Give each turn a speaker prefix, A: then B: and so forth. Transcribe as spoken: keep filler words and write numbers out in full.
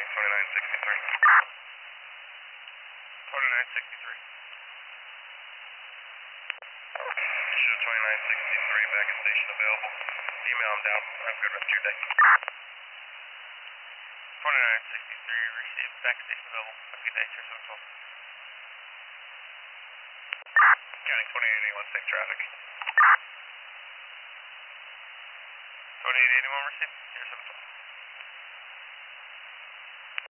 A: twenty-nine sixty-three. twenty-nine sixty-three. Show twenty-nine sixty-three, back at station available. Email them down. Have a good rest of your day. twenty-nine sixty-three, received, back at station available. Have a good day, Sir seven twelve. County twenty-eight eighty-one, safe traffic. twenty-eight eighty-one received, Sierra seven twelve.